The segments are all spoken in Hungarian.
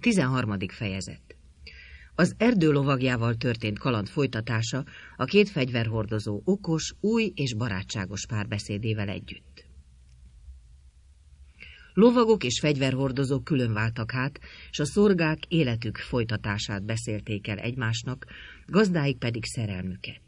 13. fejezet. Az erdő lovagjával történt kaland folytatása a két fegyverhordozó okos, új és barátságos párbeszédével együtt. Lovagok és fegyverhordozók külön váltak hát, s a szorgák életük folytatását beszélték el egymásnak, gazdáik pedig szerelmüket.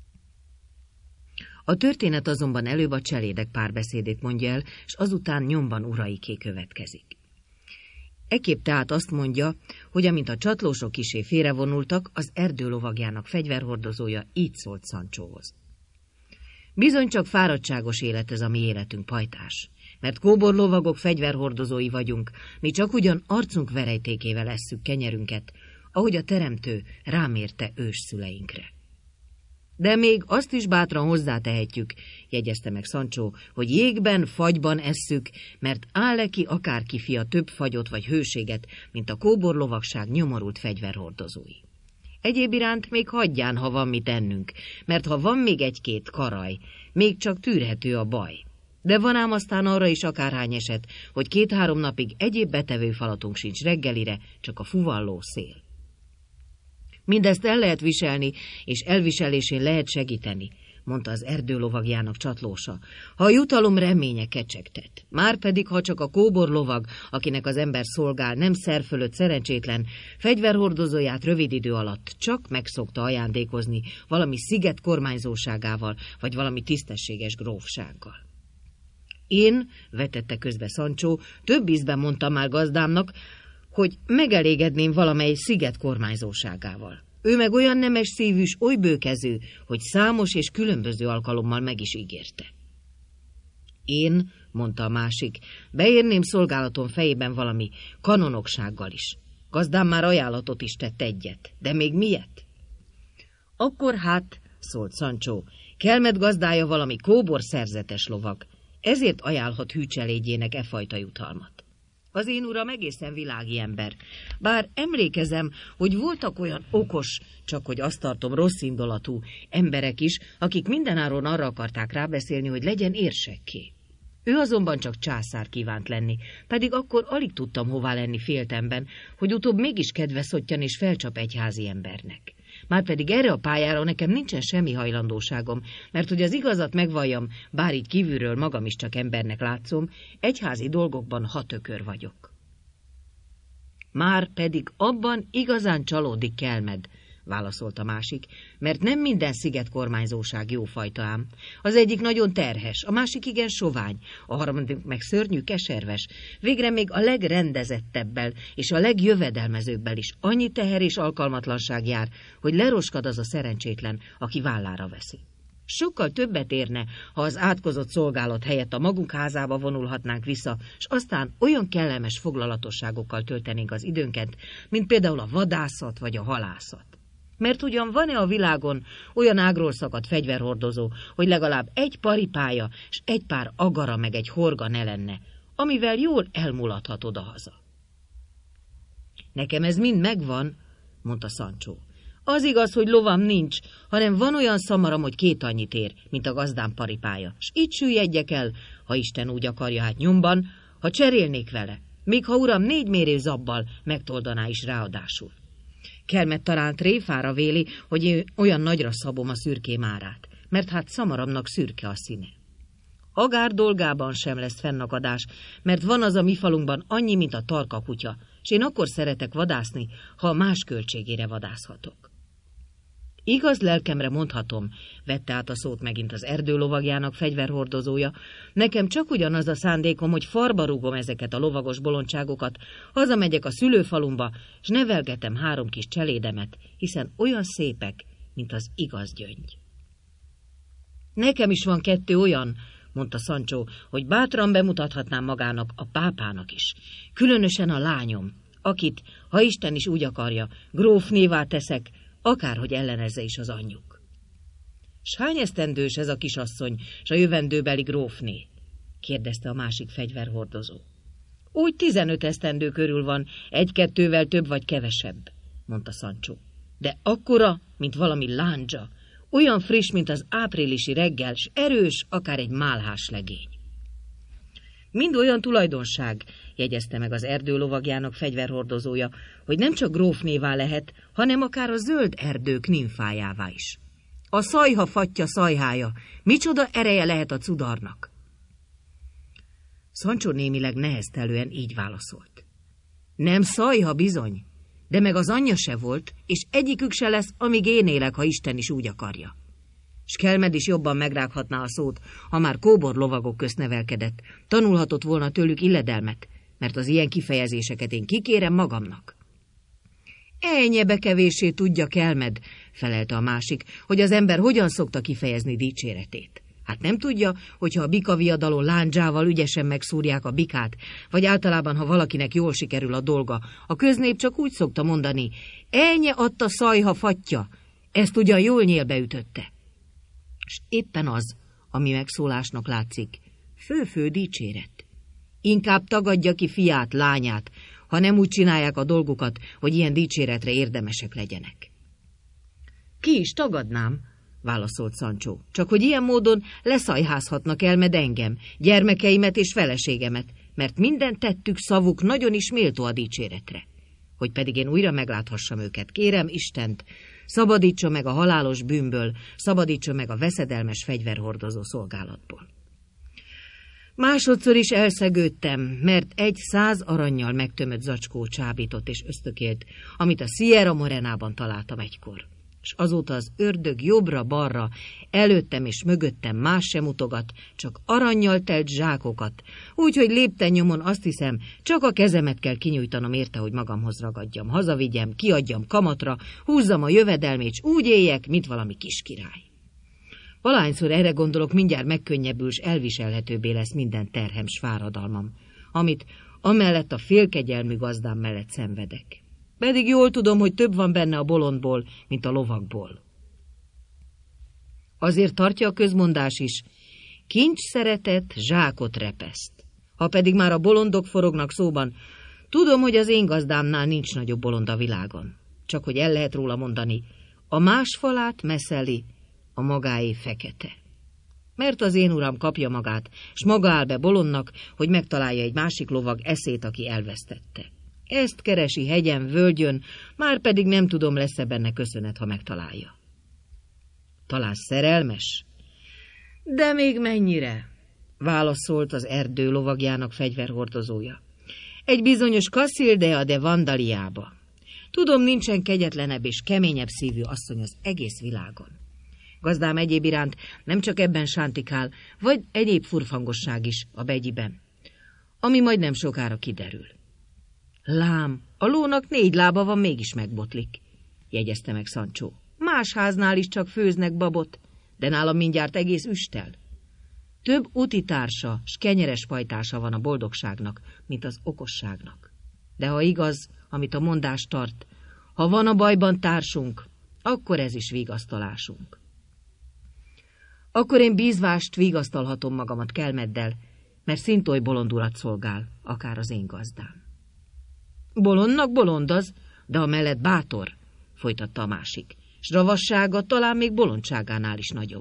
A történet azonban előbb a cselédek párbeszédét mondja el, s azután nyomban uraiké következik. Ekképp tehát azt mondja, hogy amint a csatlósok kissé félrevonultak, az erdő lovagjának fegyverhordozója így szólt Sanchóhoz. Bizony csak fáradtságos élet ez a mi életünk, pajtás, mert kóborlovagok fegyverhordozói vagyunk, mi csak ugyan arcunk verejtékével esszük kenyerünket, ahogy a teremtő rámérte ősszüleinkre. De még azt is bátran hozzátehetjük, jegyezte meg Sancho, hogy jégben, fagyban esszük, mert áll-e akárki fia több fagyot vagy hőséget, mint a kóborlovagság nyomorult fegyverhordozói. Egyéb iránt még hagyján, ha van mit ennünk, mert ha van még egy-két karaj, még csak tűrhető a baj. De van ám aztán arra is akárhány eset, hogy 2-3 napig egyéb betevő falatunk sincs reggelire, csak a fuvalló szél. Mindezt el lehet viselni, és elviselésén lehet segíteni, mondta az erdő lovagjának csatlósa, ha a jutalom reménye kecsegtet. Márpedig, ha csak a kóbor lovag, akinek az ember szolgál, nem szer fölött szerencsétlen, fegyverhordozóját rövid idő alatt csak megszokta ajándékozni valami sziget kormányzóságával, vagy valami tisztességes grófsággal. Én, vetette közbe Sancho, több ízben mondtam már gazdámnak, hogy megelégedném valamely sziget kormányzóságával. Ő meg olyan nemes szívű s oly bőkező, hogy számos és különböző alkalommal meg is ígérte. Én, mondta a másik, beérném szolgálatom fejében valami kanonoksággal is. Gazdám már ajánlatot is tett egyet, de még miért? Akkor hát, szólt Sancho, kelmet gazdája valami kóbor szerzetes lovag, ezért ajánlhat hűcselédjének e fajta jutalmat. Az én uram egészen világi ember, bár emlékezem, hogy voltak olyan okos, csak hogy azt tartom rosszindulatú emberek is, akik mindenáron arra akarták rábeszélni, hogy legyen érsekké. Ő azonban csak császár kívánt lenni, pedig akkor alig tudtam hová lenni féltemben, hogy utóbb mégis kedve szottyan és felcsap egyházi embernek. Márpedig erre a pályára nekem nincsen semmi hajlandóságom, mert hogy az igazat megvalljam, bár így kívülről magam is csak embernek látszom, egyházi dolgokban hatökör vagyok. Már pedig abban igazán csalódik kelmed, válaszolt a másik, mert nem minden sziget kormányzóság jófajta ám. Az egyik nagyon terhes, a másik igen sovány, a harmadik meg szörnyű keserves, végre még a legrendezettebbel és a legjövedelmezőbbel is annyi teher és alkalmatlanság jár, hogy leroskad az a szerencsétlen, aki vállára veszi. Sokkal többet érne, ha az átkozott szolgálat helyett a magunk házába vonulhatnánk vissza, s aztán olyan kellemes foglalatosságokkal töltenénk az időnket, mint például a vadászat vagy a halászat. Mert ugyan van-e a világon olyan ágról szakadt fegyverhordozó, hogy legalább egy paripája, s egy pár agara meg egy horga ne lenne, amivel jól elmulathat odahaza. Nekem ez mind megvan, mondta Sancho. Az igaz, hogy lovam nincs, hanem van olyan szamaram, hogy 2 annyit ér, mint a gazdám paripája, s így süllyedjek el, ha Isten úgy akarja, hát nyomban, ha cserélnék vele, még ha uram 4 mérő zabbal megtoldaná is ráadásul. Kelmet talán tréfára véli, hogy én olyan nagyra szabom a szürkém árát, mert hát szamaramnak szürke a színe. Agár dolgában sem lesz fennakadás, mert van az a mi falunkban annyi, mint a tarka kutya, s én akkor szeretek vadászni, ha más költségére vadászhatok. Igaz lelkemre mondhatom, vette át a szót megint az erdő lovagjának fegyverhordozója, nekem csak ugyanaz a szándékom, hogy farba rúgom ezeket a lovagos bolondságokat, hazamegyek a szülőfalumba, s nevelgetem 3 kis cselédemet, hiszen olyan szépek, mint az igaz gyöngy. Nekem is van 2 olyan, mondta Sancho, hogy bátran bemutathatnám magának a pápának is, különösen a lányom, akit, ha Isten is úgy akarja, grófnévá teszek, akárhogy ellenezze is az anyjuk. S hány esztendős ez a kisasszony, s a jövendőbeli grófné? kérdezte a másik fegyverhordozó. Úgy 15 esztendő körül van, 1-2-vel több vagy kevesebb, mondta Sancho. De akkora, mint valami lándzsa, olyan friss, mint az áprilisi reggel, s erős, akár egy málhás legény. Mind olyan tulajdonság, jegyezte meg az erdő lovagjának fegyverhordozója, hogy nem csak grófnévá lehet, hanem akár a zöld erdők nimfájává is. A szajha fatja szajhája, micsoda ereje lehet a cudarnak? Sancho némileg neheztelően így válaszolt. Nem szajha bizony, de meg az anyja se volt, és egyikük se lesz, amíg én élek, ha Isten is úgy akarja. S Kelmed is jobban megrághatná a szót, ha már kóbor lovagok közt nevelkedett, tanulhatott volna tőlük illedelmet, mert az ilyen kifejezéseket én kikérem magamnak. Ennyibe kevéssé tudja Kelmed, felelte a másik, hogy az ember hogyan szokta kifejezni dicséretét. Hát nem tudja, hogyha a bikaviadalon lándzsával ügyesen megszúrják a bikát, vagy általában, ha valakinek jól sikerül a dolga, a köznép csak úgy szokta mondani, ennyi adta szajha fatja, ezt ugyan jól nyélbe ütötte. S éppen az, ami megszólásnak látszik, fő-fő dicséret. Inkább tagadja ki fiát, lányát, ha nem úgy csinálják a dolgukat, hogy ilyen dicséretre érdemesek legyenek. Ki is tagadnám, válaszolt Sancho, csak hogy ilyen módon leszajházhatnak el med engem, gyermekeimet és feleségemet, mert minden tettük, szavuk nagyon is méltó a dicséretre. Hogy pedig én újra megláthassam őket, kérem Istent, szabadítsa meg a halálos bűnből, szabadítsa meg a veszedelmes fegyverhordozó szolgálatból. Másodszor is elszegődtem, mert 100 arannyal megtömött zacskó csábított és ösztökélt, amit a Sierra Morenában találtam egykor. És azóta az ördög jobbra-balra, előttem és mögöttem más sem mutogat, csak arannyal telt zsákokat, úgyhogy lépten nyomon azt hiszem, csak a kezemet kell kinyújtanom érte, hogy magamhoz ragadjam, hazavigyem, kiadjam kamatra, húzzam a jövedelmét, s úgy éljek, mint valami kiskirály. Valahányszor erre gondolok, mindjárt megkönnyebbül, s elviselhetőbbé lesz minden terhem s fáradalmam, amit amellett a félkegyelmű gazdám mellett szenvedek. Pedig jól tudom, hogy több van benne a bolondból, mint a lovakból. Azért tartja a közmondás is, kincs szeretet, zsákot repeszt. Ha pedig már a bolondok forognak szóban, tudom, hogy az én gazdámnál nincs nagyobb bolond a világon. Csak hogy el lehet róla mondani, a más falát meszeli, a magáé fekete. Mert az én uram kapja magát, s maga áll be bolondnak, hogy megtalálja egy másik lovag eszét, aki elvesztette. Ezt keresi hegyen, völgyön, már pedig nem tudom, lesz-e benne köszönet, ha megtalálja. Talán szerelmes? De még mennyire? Válaszolt az erdő lovagjának fegyverhordozója. Egy bizonyos Cassildea de Vandaliába. Tudom, nincsen kegyetlenebb és keményebb szívű asszony az egész világon. Gazdám egyéb iránt nem csak ebben sántikál, vagy egyéb furfangosság is a begyiben, ami majd nem sokára kiderül. Lám, a lónak 4 lába van, mégis megbotlik, jegyezte meg Sancho. Más háznál is csak főznek babot, de nálam mindjárt egész üstel. Több utitársa, s kenyeres pajtása van a boldogságnak, mint az okosságnak. De ha igaz, amit a mondás tart, ha van a bajban társunk, akkor ez is vigasztalásunk. Akkor én bízvást vigasztalhatom magamat Kelmeddel, mert szint oly bolond urat szolgál, akár az én gazdám. Bolondnak bolond az, de amellett bátor, folytatta a másik, s ravassága talán még bolondságánál is nagyobb.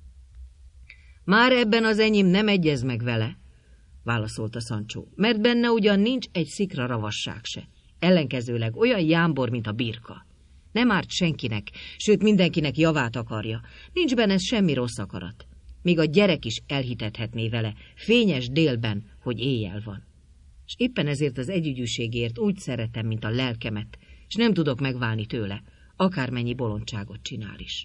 Már ebben az enyém nem egyez meg vele, válaszolta Sancho, mert benne ugyan nincs egy szikra ravasság se, ellenkezőleg olyan jámbor, mint a birka. Nem árt senkinek, sőt mindenkinek javát akarja, nincs benne semmi rossz akarat. Még a gyerek is elhitethetné vele, fényes délben, hogy éjjel van. És éppen ezért az együgyűségért úgy szeretem, mint a lelkemet, és nem tudok megválni tőle, akármennyi bolondságot csinál is.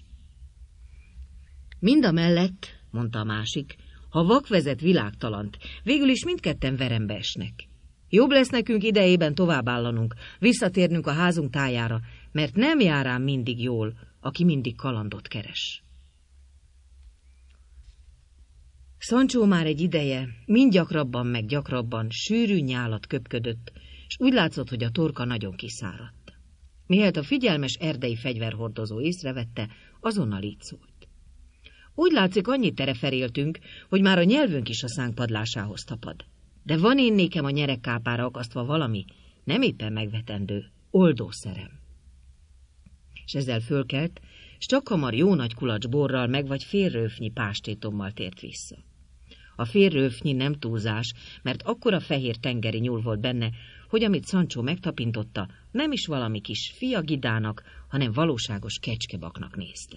Mindamellett, mondta a másik, ha vak vezet világtalant, végül is mindketten verembe esnek. Jobb lesz nekünk idejében továbbállanunk, visszatérnünk a házunk tájára, mert nem jár ám mindig jól, aki mindig kalandot keres. Sancho már egy ideje, mind gyakrabban meg gyakrabban sűrű nyálat köpködött, és úgy látszott, hogy a torka nagyon kiszáradt. Mihelyt a figyelmes erdei fegyverhordozó észrevette, azonnal így szólt. Úgy látszik, annyit tereferéltünk, hogy már a nyelvünk is a szánk padlásához tapad. De van én nékem a nyeregkápára akasztva valami, nem éppen megvetendő, oldószerem. És ezzel fölkelt, s csak hamar jó nagy kulacs borral meg vagy fél röfnyi pástétommal tért vissza. A fél röfnyi nem túlzás, mert akkora fehér tengeri nyúl volt benne, hogy amit Sancho megtapintotta, nem is valami kis fiagidának, hanem valóságos kecskebaknak nézte.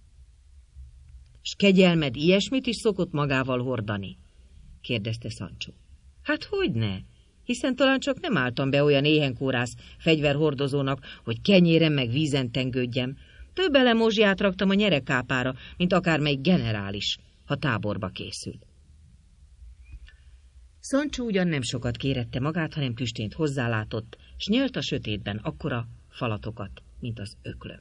S kegyelmed ilyesmit is szokott magával hordani? kérdezte Sancho. Hát hogyne, hiszen talán csak nem álltam be olyan éhenkórász fegyverhordozónak, hogy kenyéren meg vízen tengődjem. Több elemozsját raktam a nyerekápára, mint akármelyik generális, ha táborba készül. Sancho ugyan nem sokat kérette magát, hanem tüstént hozzálátott, s nyelt a sötétben akkora falatokat, mint az öklöm.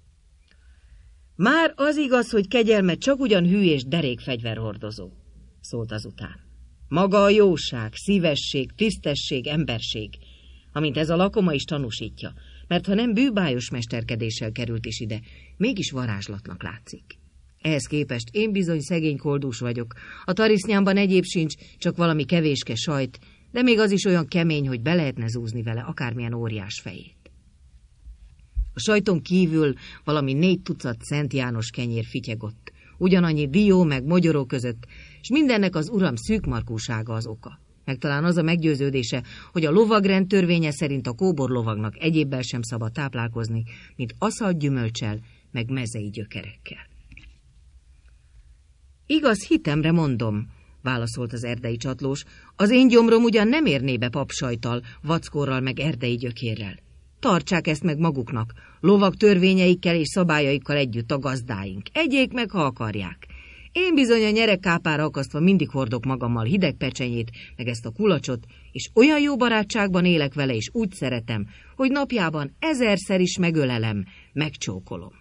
Már az igaz, hogy kegyelmed csak ugyan hű és derék fegyverhordozó, szólt azután. Maga a jóság, szívesség, tisztesség, emberség, amint ez a lakoma is tanúsítja, mert ha nem bűbájos mesterkedéssel került is ide, mégis varázslatnak látszik. Ehhez képest én bizony szegény koldús vagyok, a tarisznyámban egyéb sincs, csak valami kevéske sajt, de még az is olyan kemény, hogy be lehetne zúzni vele akármilyen óriás fejét. A sajton kívül valami 4 tucat Szent János kenyér fityegott, ugyanannyi dió meg mogyoró között, és mindennek az uram szűkmarkúsága az oka. Meg talán az a meggyőződése, hogy a lovagrend törvénye szerint a kóborlovagnak egyébbel sem szabad táplálkozni, mint aszalt gyümölccsel, meg mezei gyökerekkel. Igaz, hitemre mondom, válaszolt az erdei csatlós, az én gyomrom ugyan nem érné be papsajttal, vackórral meg erdei gyökérrel. Tartsák ezt meg maguknak, lovag törvényeikkel és szabályaikkal együtt a gazdáink. Egyék meg, ha akarják. Én bizony a nyeregkápára akasztva mindig hordok magammal hideg pecsenyét, meg ezt a kulacsot, és olyan jó barátságban élek vele, és úgy szeretem, hogy napjában 1000-szer is megölelem, megcsókolom.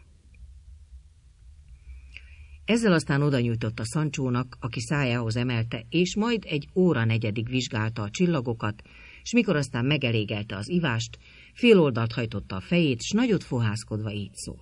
Ezzel aztán oda nyújtotta Sanchónak, aki szájához emelte, és majd 1 óra negyedig vizsgálta a csillagokat, s mikor aztán megelégelte az ivást, fél oldalt hajtotta a fejét, s nagyot fohászkodva így szólt.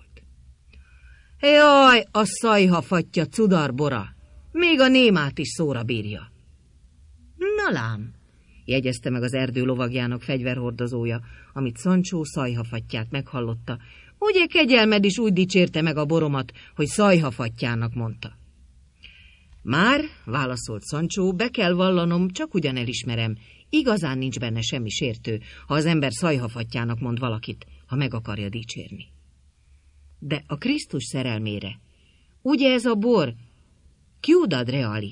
Jaj, a szajhafatja cudarbora! Még a némát is szóra bírja. Na lám, jegyezte meg az erdő lovagjának fegyverhordozója, amit Sancho szajhafatját meghallotta. Ugye kegyelmed is úgy dicsérte meg a boromat, hogy szajhafatjának mondta. Már, válaszolt Sancho, be kell vallanom, csak ugyan elismerem, igazán nincs benne semmi sértő, ha az ember szajhafatjának mond valakit, ha meg akarja dicsérni. De a Krisztus szerelmére, ugye ez a bor, Ciudad Reali?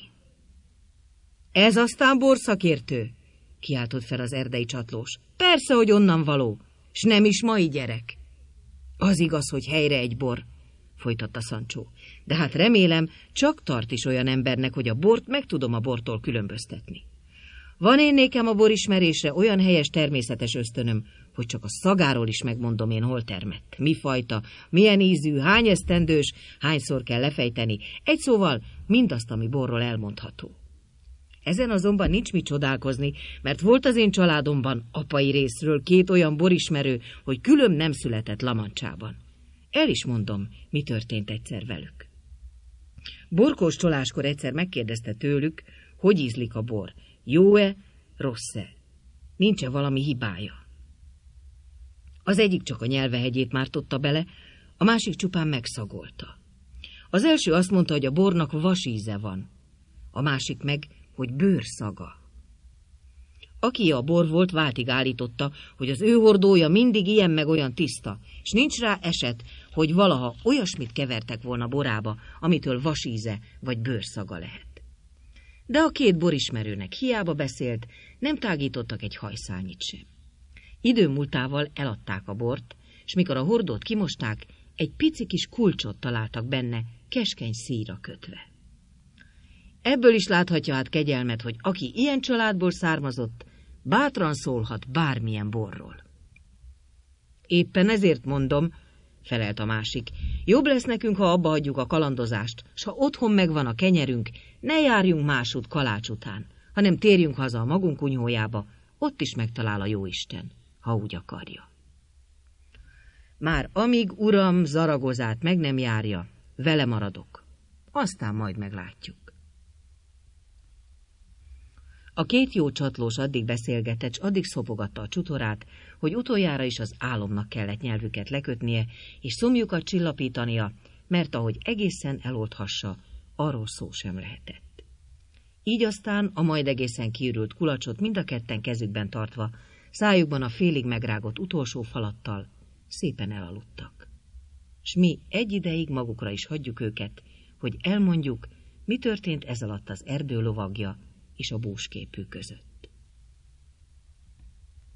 Ez aztán borszakértő, kiáltott fel az erdei csatlós. Persze, hogy onnan való, s nem is mai gyerek. Az igaz, hogy helyre egy bor, folytatta Sancho, de hát remélem, csak tart is olyan embernek, hogy a bort meg tudom a bortól különböztetni. Van én nékem a borismerésre olyan helyes természetes ösztönöm, hogy csak a szagáról is megmondom én, hol termett, mi fajta, milyen ízű, hány esztendős, hányszor kell lefejteni, egy szóval mindazt, ami borról elmondható. Ezen azonban nincs mit csodálkozni, mert volt az én családomban apai részről 2 olyan borismerő, hogy külön nem született Lamancsában. El is mondom, mi történt egyszer velük. Borkóstoláskor egyszer megkérdezte tőlük, hogy ízlik a bor, jó-e, rossz-e, nincs-e valami hibája. Az egyik csak a nyelvehegyét mártotta bele, a másik csupán megszagolta. Az első azt mondta, hogy a bornak vasíze van, a másik meg, hogy bőrszaga. Aki a bor volt, váltig állította, hogy az ő hordója mindig ilyen meg olyan tiszta, és nincs rá eset, hogy valaha olyasmit kevertek volna borába, amitől vasíze vagy bőrszaga lehet. De a 2 borismerőnek hiába beszélt, nem tágítottak egy hajszálnyit sem. Idő múltával eladták a bort, és mikor a hordót kimosták, egy pici kis kulcsot találtak benne, keskeny szíjra kötve. Ebből is láthatja hát kegyelmet, hogy aki ilyen családból származott, bátran szólhat bármilyen borról. Éppen ezért mondom, felelt a másik, jobb lesz nekünk, ha abba hagyjuk a kalandozást, s ha otthon megvan a kenyerünk, ne járjunk másút kalács után, hanem térjünk haza a magunk kunyhójába, ott is megtalál a jóisten, ha úgy akarja. Már amíg uram Zaragozát meg nem járja, vele maradok, aztán majd meglátjuk. A 2 jó csatlós addig beszélgetett, s addig szopogatta a csutorát, hogy utoljára is az álomnak kellett nyelvüket lekötnie, és szomjukat csillapítania, mert ahogy egészen eloldhassa, arról szó sem lehetett. Így aztán a majd egészen kiürült kulacsot mind a ketten kezükben tartva, szájukban a félig megrágott utolsó falattal szépen elaludtak. S mi egy ideig magukra is hagyjuk őket, hogy elmondjuk, mi történt ez alatt az erdő lovagja és a búsképű között.